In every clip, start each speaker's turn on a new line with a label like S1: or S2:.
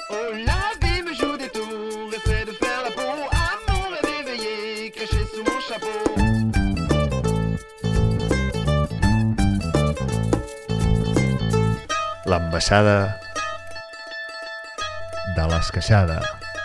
S1: Oh, la vie me joue des tours, essaie de faire la peau. Amour est éveillé, caché sous mon chapeau.
S2: L'ambaixada de l'esqueixada.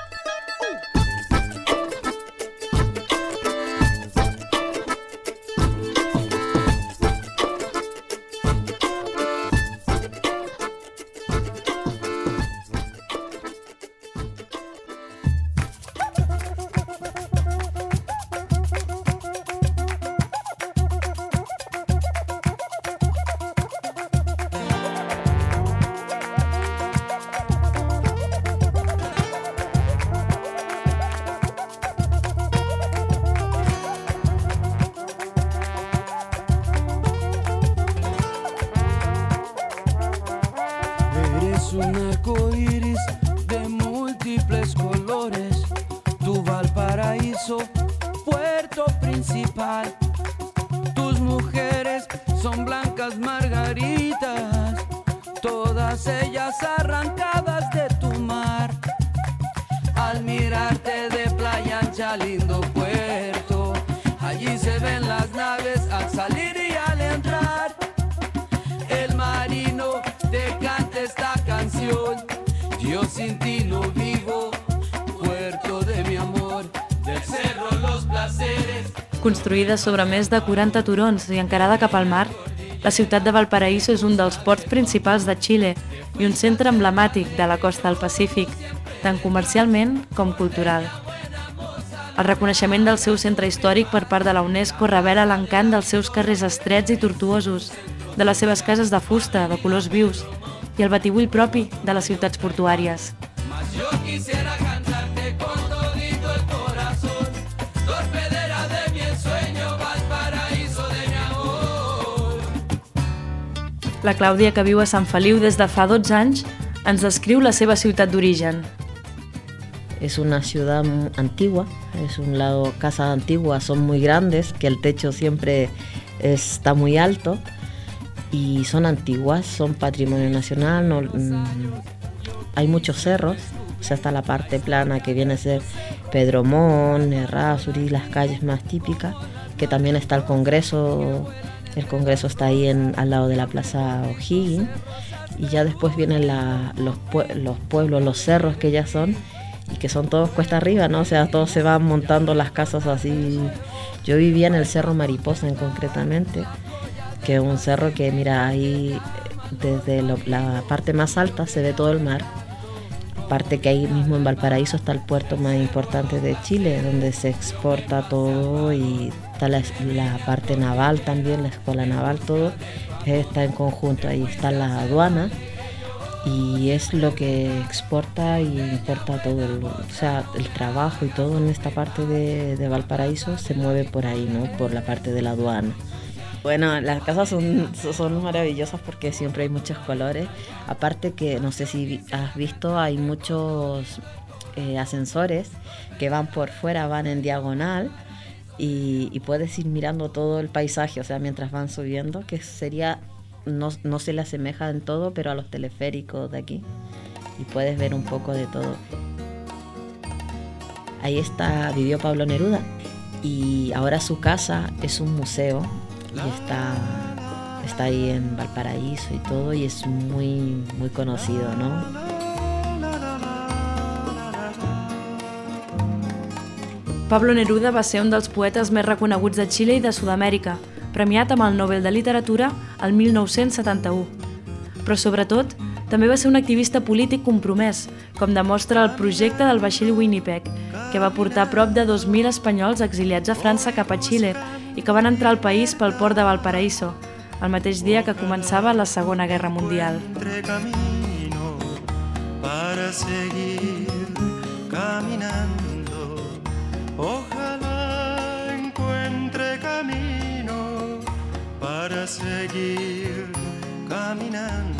S3: Un arco iris de múltiples colores, tu Valparaíso, puerto principal. Tus mujeres son blancas margaritas, todas ellas arrancadas de tu mar. Al mirarte de playa ancha, lindo puerto, allí se ven las naves al salir y al entrar. El marino te canta esta canción, yo sin ti no vivo, puerto de mi amor, del cerro los placeres.
S4: Construïda sobre més de 40 turons i encarada cap al mar, la ciutat de Valparaíso és un dels ports principals de Xile i un centre emblemàtic de la costa del Pacífic, tant comercialment com cultural. El reconeixement del seu centre històric per part de la UNESCO revela l'encant dels seus carrers estrets i tortuosos, de les seves cases de fusta, de colors vius, i el batibull propi de les ciutats portuàries. La Clàudia, que viu a Sant Feliu des de fa 12 anys, ens descriu la seva ciutat d'origen.
S5: Es una ciudad antigua, es un lado, casas antiguas son muy grandes, que el techo siempre está muy alto y son antiguas, son patrimonio nacional, no, hay muchos cerros, o sea, está la parte plana que viene a ser Pedromón, Errázuriz, las calles más típicas, que también está el Congreso está ahí al lado de la Plaza O'Higgins, y ya después vienen los pueblos, los cerros que ya son, y que son todos cuesta arriba, ¿no? O sea, todos se van montando las casas así. Yo vivía en el Cerro Mariposa concretamente, que es un cerro que, mira, ahí desde la parte más alta se ve todo el mar. Aparte que ahí mismo en Valparaíso está el puerto más importante de Chile, donde se exporta todo, y está la parte naval también, la escuela naval, todo está en conjunto. Ahí está la aduana y es lo que exporta y importa todo, o sea, el trabajo y todo en esta parte de Valparaíso se mueve por ahí, ¿no? Por la parte de la aduana. Bueno, las casas son maravillosas porque siempre hay muchos colores. Aparte que, no sé si has visto, hay muchos ascensores que van por fuera, van en diagonal y puedes ir mirando todo el paisaje, o sea, mientras van subiendo, que sería, no se le asemeja en todo, pero a los teleféricos de aquí. Y puedes ver un poco de todo. Ahí vivió Pablo Neruda y ahora su casa es un museo. Y está ahí en Valparaíso y todo, y es muy, muy conocido, ¿no?
S4: Pablo Neruda va ser un dels poetes més reconeguts de Xile i de Sud-amèrica, premiat amb el Nobel de Literatura el 1971. Però sobretot, també va ser un activista polític compromès, com demostra el projecte del vaixell Winnipeg, que va portar prop de 2.000 espanyols exiliats a França cap a Xile i que van entrar al país pel port de Valparaíso, el mateix dia que començava la Segona Guerra Mundial.
S6: Ojalá encuentre camino para seguir caminando.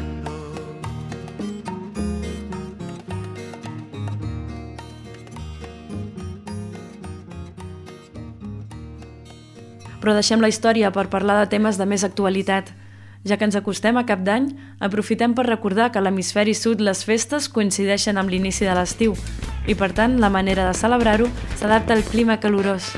S4: Però deixem la història per parlar de temes de més actualitat. Ja que ens acostem a Cap d'Any, aprofitem per recordar que a l'hemisferi sud les festes coincideixen amb l'inici de l'estiu i, per tant, la manera de celebrar-ho s'adapta al clima calorós.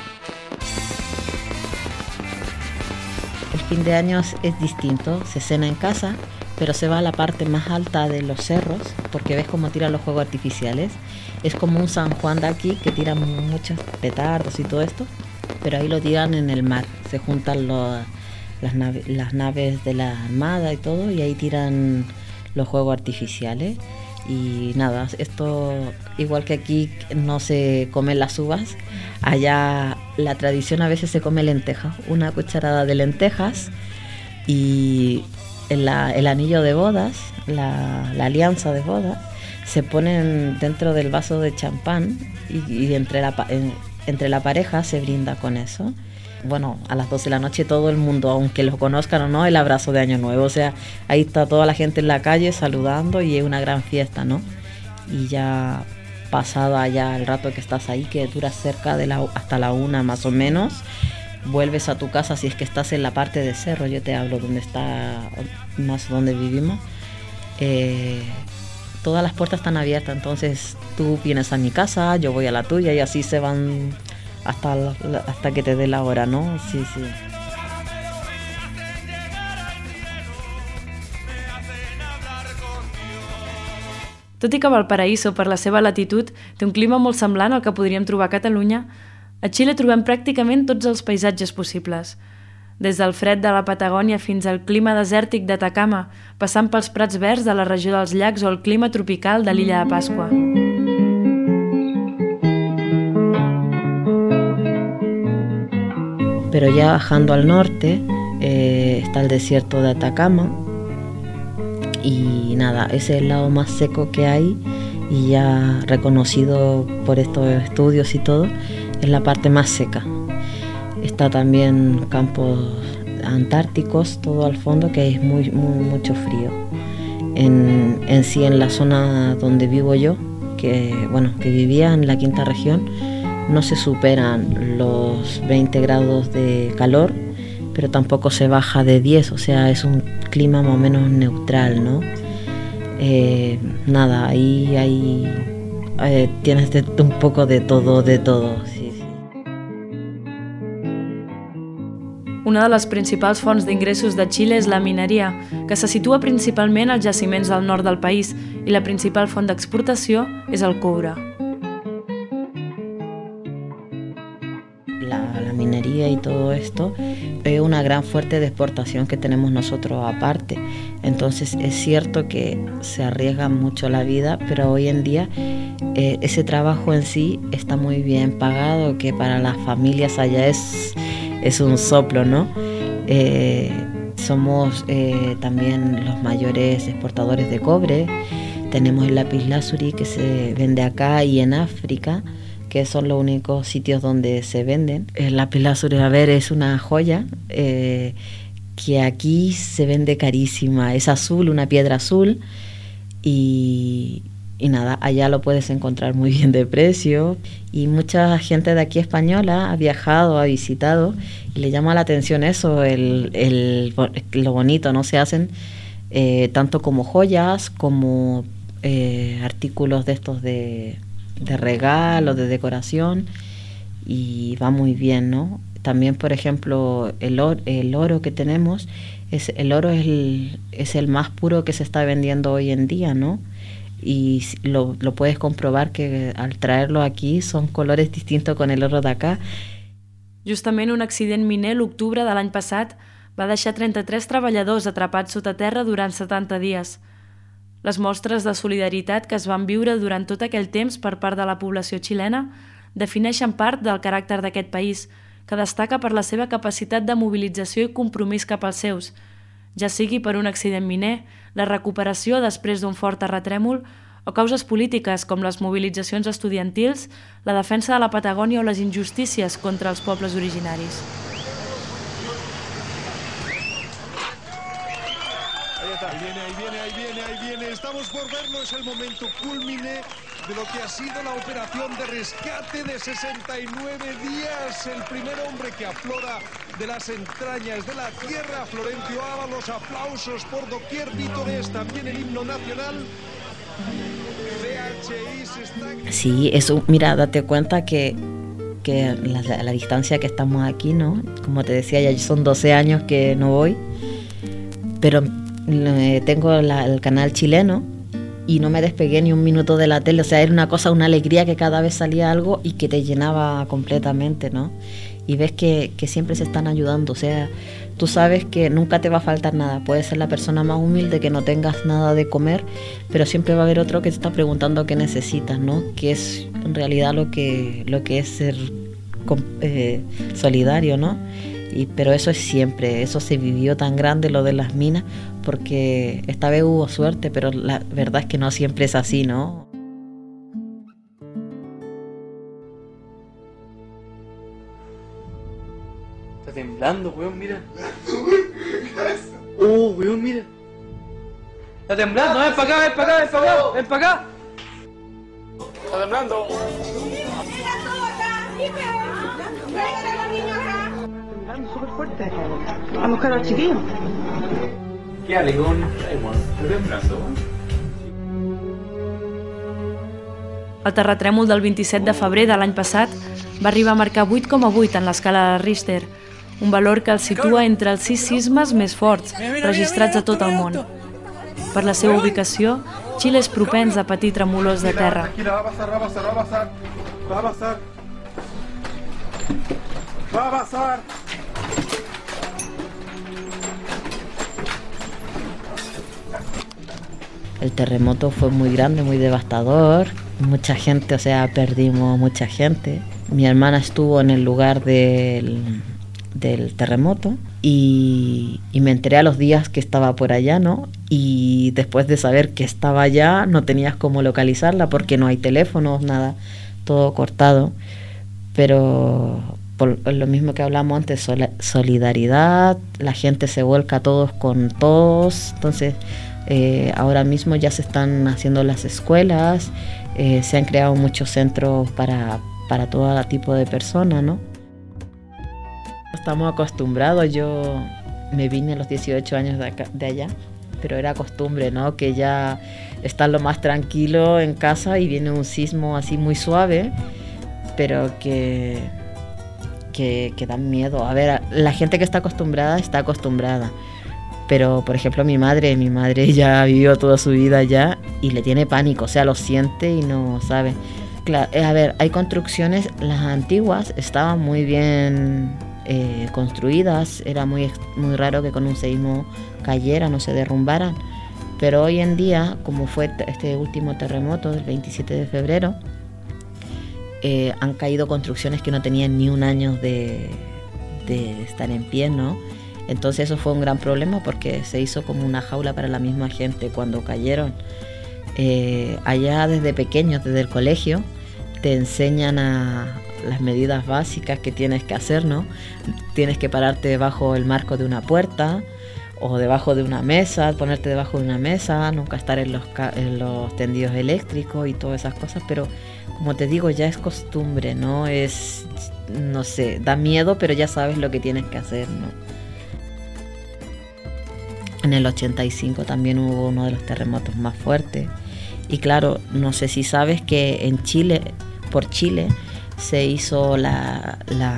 S5: El fin de año es distinto, se cena en casa, pero se va a la parte más alta de los cerros porque ves cómo tiran los fuegos artificiales. Es como un San Juan de aquí que tiran muchos petardos y todo esto, pero ahí lo tiran en el mar. Se juntan las naves de la armada y todo y ahí tiran los fuegos artificiales. Y nada, esto igual que aquí no se comen las uvas, allá la tradición a veces se come lentejas, una cucharada de lentejas y el anillo de bodas, la alianza de bodas, se ponen dentro del vaso de champán y entre la pareja se brinda con eso. Bueno, a las 12 de la noche todo el mundo, aunque lo conozcan o no, el abrazo de Año Nuevo. O sea, ahí está toda la gente en la calle saludando y es una gran fiesta, ¿no? Y ya pasado allá el rato que estás ahí, que dura cerca de hasta la 1 más o menos, vuelves a tu casa si es que estás en la parte de cerro, yo te hablo donde está, más donde vivimos. Todas las puertas están abiertas, entonces tú vienes a mi casa, yo voy a la tuya y así se van hasta que te dé la hora, ¿no? Sí.
S4: Tot i que Valparaíso, per la seva latitud, té un clima molt semblant al que podríem trobar a Catalunya, a Xile trobem pràcticament tots els paisatges possibles. Des del fred de la Patagònia fins al clima desèrtic d'Atacama, passant pels prats verds de la regió dels llacs o el clima tropical de l'illa de Pasqua.
S5: Pero ya bajando al norte está el desierto de Atacama y nada, ese es el lado más seco que hay y ya reconocido por estos estudios y todo, es la parte más seca. Está también campos antárticos, todo al fondo, que es mucho frío. En la zona donde vivo yo, que vivía en la 5ª región, no se superan los 20 grados de calor, pero tampoco se baja de 10, o sea, es un clima más o menos neutral, ¿no? Nada, ahí tienes un poco de todo, sí.
S4: Una de les principals fonts d'ingressos de Xile és la mineria, que se situa principalment als jaciments del nord del país, i la principal font d'exportació és el coure.
S5: La minería y todo esto es una gran fuente de exportación que tenemos nosotros aparte. Entonces es cierto que se arriesga mucho la vida, pero hoy en día ese trabajo en sí está muy bien pagado, que para las familias allá es un soplo, ¿no? Somos también los mayores exportadores de cobre. Tenemos el lapislázuli que se vende acá y en África, que son los únicos sitios donde se venden. El lapislázuli, es una joya que aquí se vende carísima. Es azul, una piedra azul, y nada, allá lo puedes encontrar muy bien de precio. Y mucha gente de aquí española ha viajado, ha visitado, y le llama la atención eso, lo bonito, ¿no? Se hacen tanto como joyas, como artículos de estos de regalo, de decoración, y va muy bien, ¿no? También, por ejemplo, el oro que tenemos, es el más puro que se está vendiendo hoy en día, ¿no? Y lo puedes comprobar que al traerlo aquí son colores distintos con el oro d'acá.
S4: Justament un accident miner l'octubre de l'any passat va deixar 33 treballadors atrapats sota terra durant 70 dies. Les mostres de solidaritat que es van viure durant tot aquell temps per part de la població xilena defineixen part del caràcter d'aquest país, que destaca per la seva capacitat de mobilització i compromís cap als seus, ja sigui per un accident miner, la recuperació després d'un fort terratrèmol o causes polítiques com les mobilitzacions estudiantils, la defensa de la Patagònia o les injustícies contra els pobles originaris.
S7: Ahí viene. Estamos por verlo. Es el momento cúlmine de lo que ha sido la operación de rescate de 69 días. El primer hombre que aflora de las entrañas de la tierra, Florencio Ábalos. Aplausos por doquier, vítores, también el himno nacional. CHI se está...
S5: Sí, eso, mira, date cuenta que la distancia que estamos aquí, ¿no? Como te decía, ya son 12 años que no voy, pero tengo el canal chileno y no me despegué ni un minuto de la tele. O sea, era una cosa, una alegría que cada vez salía algo y que te llenaba completamente, ¿no? Y ves que siempre se están ayudando. O sea, tú sabes que nunca te va a faltar nada. Puedes ser la persona más humilde, que no tengas nada de comer, pero siempre va a haber otro que te está preguntando qué necesitas, ¿no? Que es en realidad lo que es ser solidario, ¿no? Pero eso es siempre, eso se vivió tan grande, lo de las minas, porque esta vez hubo suerte, pero la verdad es que no siempre es así, ¿no?
S8: Está temblando, weón, mira. Oh, weón, mira. Está temblando, ven para acá. Está temblando.
S9: Súper fuerte. Vamos a buscar a los chiquillos.
S8: ¿Qué alegón? Está temblando.
S4: El terratrèmol del 27 de febrer de l'any passat va arribar a marcar 8,8 en l'escala de Richter, un valor que el situa entre els 6 sismes més forts registrats a tot el món. Per la seva ubicació, Xile és propens a patir tremolors de terra.
S7: Va a pasar.
S5: El terremoto fue muy grande, muy devastador. Mucha gente, o sea, perdimos mucha gente. Mi hermana estuvo en el lugar del terremoto y me enteré a los días que estaba por allá, ¿no? Y después de saber que estaba allá, no tenías cómo localizarla porque no hay teléfonos, nada, todo cortado. Pero por lo mismo que hablamos antes, solidaridad, la gente se vuelca todos con todos. Entonces, ahora mismo ya se están haciendo las escuelas, se han creado muchos centros para todo tipo de personas, ¿no? Estamos acostumbrados. Yo me vine a los 18 años de allá, pero era costumbre, ¿no? Que ya estás lo más tranquilo en casa y viene un sismo así muy suave, pero que dan miedo. A ver, la gente que está acostumbrada, pero por ejemplo mi madre ya vivió toda su vida allá y le tiene pánico, o sea, lo siente y no sabe. Claro, a ver, hay construcciones, las antiguas estaban muy bien construidas, era muy raro que con un seísmo cayeran o se derrumbaran, pero hoy en día, como fue este último terremoto del 27 de febrero, han caído construcciones que no tenían ni un año de estar en pie, ¿no? Entonces eso fue un gran problema porque se hizo como una jaula para la misma gente cuando cayeron. Allá desde pequeños, desde el colegio, te enseñan a las medidas básicas que tienes que hacer, ¿no? Tienes que pararte debajo del marco de una puerta o debajo de una mesa, ponerte debajo de una mesa, nunca estar en los tendidos eléctricos y todas esas cosas, pero como te digo, ya es costumbre, ¿no? Es, no sé, da miedo, pero ya sabes lo que tienes que hacer, ¿no? En el 85 también hubo uno de los terremotos más fuertes. Y claro, no sé si sabes que en Chile, por Chile, se hizo la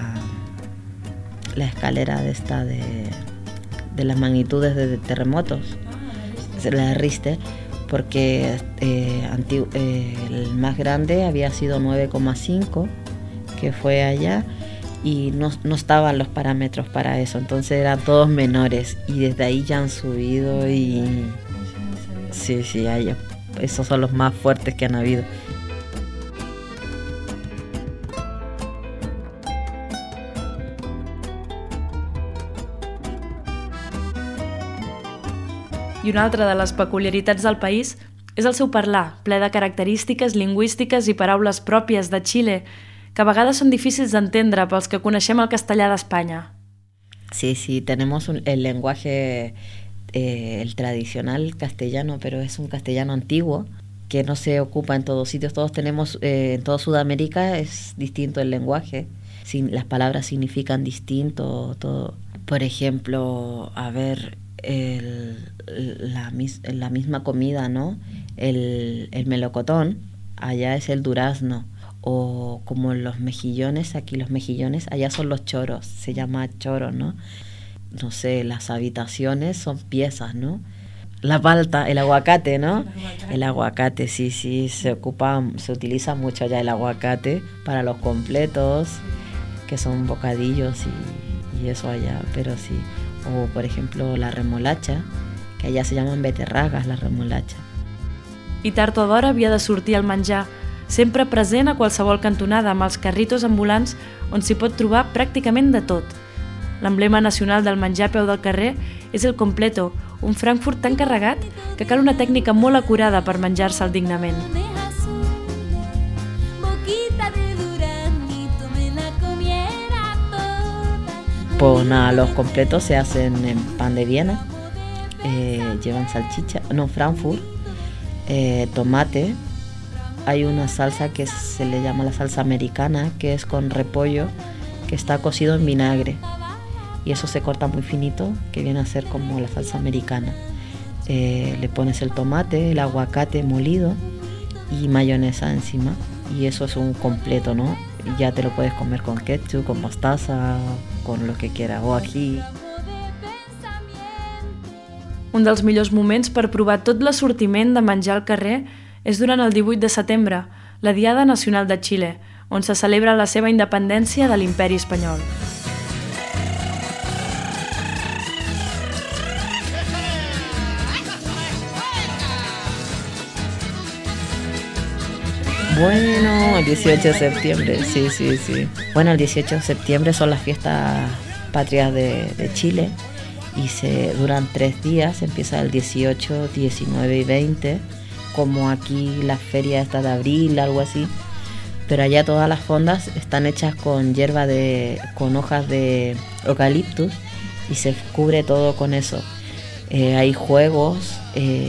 S5: escalera de las magnitudes de terremotos, la de Richter, porque el más grande había sido 9,5, que fue allá, y no estaban los parámetros para eso, entonces eran todos menores y desde ahí ya han subido y sí, esos son los más fuertes que han habido.
S4: I una altra de les peculiaritats del país és el seu parlar, ple de característiques lingüístiques i paraules pròpies de Xile, que a vegades són difícils d'entendre pels que coneixem el castellà d'Espanya.
S5: Sí, tenemos el lenguaje el tradicional castellano, pero es un castellano antiguo que no se ocupa en todos sitios. Todos tenemos, en toda Sudamérica es distinto el lenguaje, las palabras significan distinto, todo. Por ejemplo, a ver, la misma comida, ¿no? El melocotón, allá es el durazno, o como los mejillones, aquí los mejillones, allá son los choros, se llama choro, ¿no? No sé, las habitaciones son piezas, ¿no? La palta, el aguacate, ¿no? El aguacate, sí, se utiliza mucho allá el aguacate para los completos, que son bocadillos y eso allá, pero sí. O por ejemplo la remolacha, que allà se llaman beterragues, la remolacha.
S4: I tard o d'hora havia de sortir el menjar, sempre present a qualsevol cantonada amb els carritos ambulants on s'hi pot trobar pràcticament de tot. L'emblema nacional del menjar a peu del carrer és el completo, un Frankfurt tan carregat que cal una tècnica molt acurada per menjar-se'l dignament.
S5: Pues nada, los completos se hacen en pan de Viena, llevan salchicha, no, Frankfurt, tomate. Hay una salsa que se le llama la salsa americana, que es con repollo que está cocido en vinagre. Y eso se corta muy finito, que viene a ser como la salsa americana. Le pones el tomate, el aguacate molido y mayonesa encima. Y eso es un completo, ¿no? Ya te lo puedes comer con ketchup, con mostaza, con lo que quieras, o ají.
S4: Un dels millors moments per provar tot l'assortiment de menjar al carrer és durant el 18 de setembre, la Diada Nacional de Xile, on se celebra la seva independència de l'Imperi Espanyol.
S5: Bueno, el 18 de septiembre, sí. Bueno, el 18 de septiembre son las fiestas patrias de Chile y duran 3 días, empieza el 18, 19 y 20, como aquí la feria esta de abril, algo así. Pero allá todas las fondas están hechas con con hojas de eucaliptus y se cubre todo con eso. Hay juegos,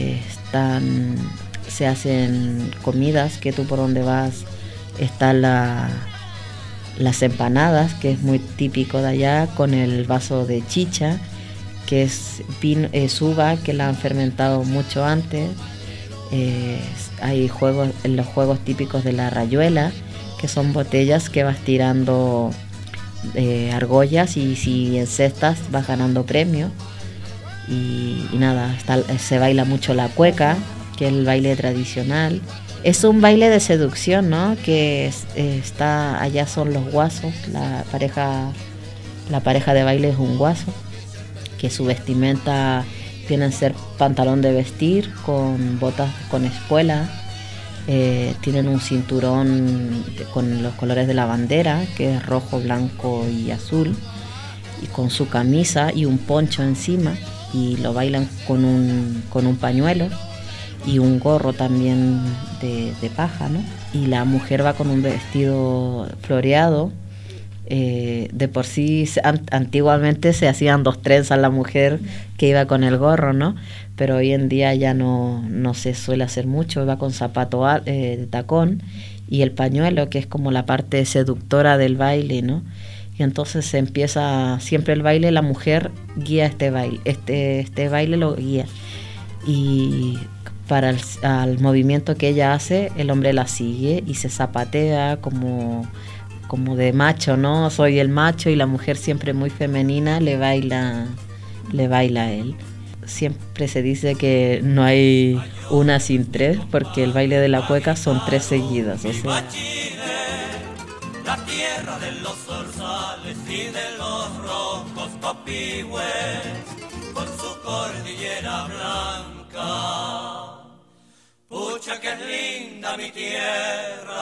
S5: se hacen comidas, que tú por donde vas están las empanadas, que es muy típico de allá, con el vaso de chicha, que es uva que la han fermentado mucho antes. Hay los juegos típicos de la rayuela, que son botellas que vas tirando argollas y si encestas vas ganando premios. Y nada, se baila mucho la cueca, que es el baile tradicional. Es un baile de seducción, ¿no? Que allá son los guasos, la pareja de baile es un guaso, que su vestimenta viene a ser pantalón de vestir con botas con espuela, tienen un cinturón con los colores de la bandera, que es rojo, blanco y azul, y con su camisa y un poncho encima, y lo bailan con un pañuelo y un gorro también de paja, ¿no? Y la mujer va con un vestido floreado. De por sí, antiguamente se hacían 2 trenzas la mujer que iba con el gorro, ¿no? Pero hoy en día ya no se suele hacer mucho, va con zapato de tacón y el pañuelo, que es como la parte seductora del baile, ¿no? Y entonces se empieza siempre el baile, la mujer guía este baile, este baile lo guía. Y para al movimiento que ella hace, el hombre la sigue y se zapatea como de macho, ¿no? Soy el macho, y la mujer siempre muy femenina le baila a él. Siempre se dice que no hay una sin 3, porque el baile de la cueca son 3 seguidas, o sea.
S10: La tierra de los zorzales y de los roncos copihue, con su cordillera blanca. Pucha que es linda mi tierra,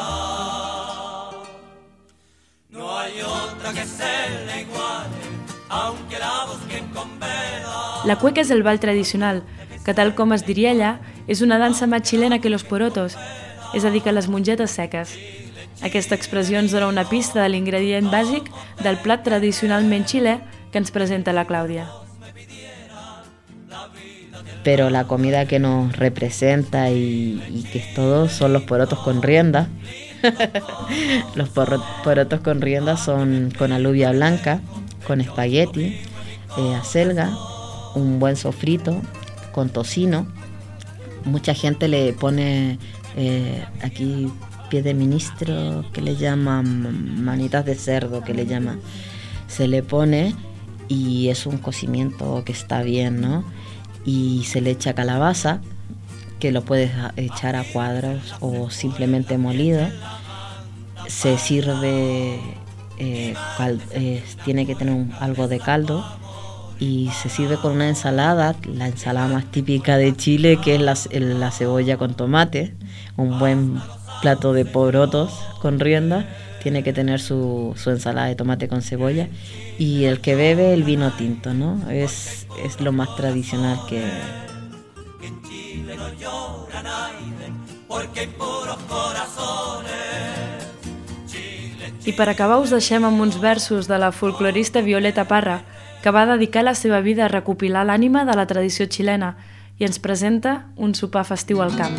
S10: no hay otra que se le iguale, aunque la busquen con vela.
S4: La cueca és el ball tradicional, que tal com es diria allà, és una dansa més xilena que los porotos, és a dir, que les mongetes seques. Aquesta expressió ens dona una pista de l'ingredient bàsic del plat tradicionalment xilè que ens presenta la Clàudia.
S5: pero la comida que nos representa y que es todo son los porotos con rienda. Los porotos con rienda son con alubia blanca, con espagueti, acelga, un buen sofrito con tocino. Mucha gente le pone aquí pie de ministro, que le llaman manitas de cerdo, que le llaman. Se le pone y es un cocimiento que está bien, ¿no? Y se le echa calabaza, que lo puedes echar a cuadros o simplemente molido. Se sirve, tiene que tener algo de caldo y se sirve con una ensalada, la ensalada más típica de Chile, que es la cebolla con tomate. Un buen plato de porotos con rienda tiene que tener su ensalada de tomate con cebolla, y el que bebe el vino tinto, ¿no? Es lo más tradicional que...
S10: En Chile no llora nadie, porque hay puros corazones.
S4: I per acabar us deixem amb uns versos de la folclorista Violeta Parra, que va dedicar la seva vida a recopilar l'ànima de la tradició xilena i ens presenta un sopar festiu al camp.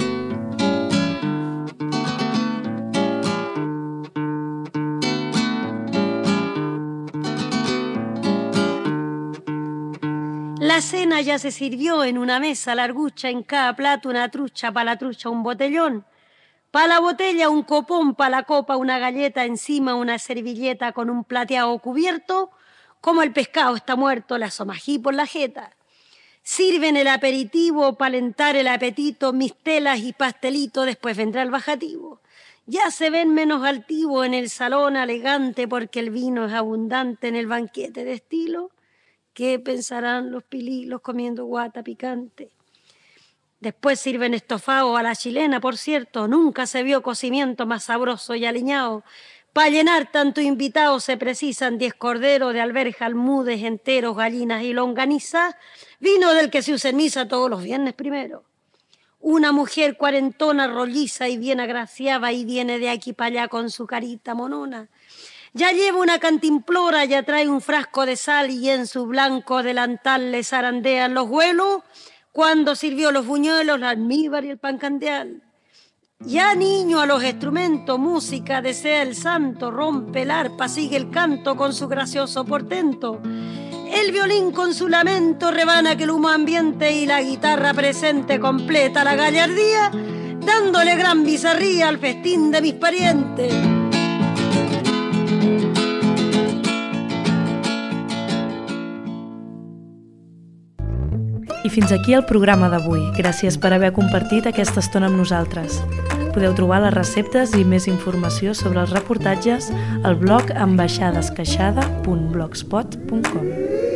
S11: La cena ya se sirvió en una mesa largucha, en cada plato una trucha, para la trucha un botellón, para la botella un copón, para la copa una galleta, encima una servilleta con un plateado cubierto. Como el pescado está muerto, la somají por la jeta. Sirven el aperitivo para alentar el apetito, mistelas y pastelito, después vendrá el bajativo. Ya se ven menos altivos en el salón elegante, porque el vino es abundante en el banquete de estilo. ¿Qué pensarán los pililos comiendo guata picante? Después sirven estofado a la chilena, por cierto. Nunca se vio cocimiento más sabroso y aliñado. Para llenar tanto invitado se precisan 10 corderos de alberja, almudes enteros, gallinas y longanizas. Vino del que se usa en misa todos los viernes primero. Una mujer cuarentona, rolliza y bien agraciada, y viene de aquí para allá con su carita monona. Ya lleva una cantimplora, ya trae un frasco de sal, y en su blanco delantal le zarandean los huelos cuando sirvió los buñuelos, la almíbar y el pan candeal. Ya niño a los instrumentos, música desea el santo, rompe el arpa, sigue el canto con su gracioso portento. El violín con su lamento rebana aquel humo ambiente, y la guitarra presente completa la gallardía, dándole gran bizarría al festín de mis parientes.
S4: I fins aquí el programa d'avui. Gràcies per haver compartit aquesta estona amb nosaltres. Podeu trobar les receptes i més informació sobre els reportatges al blog ambaixadesqueixada.blogspot.com.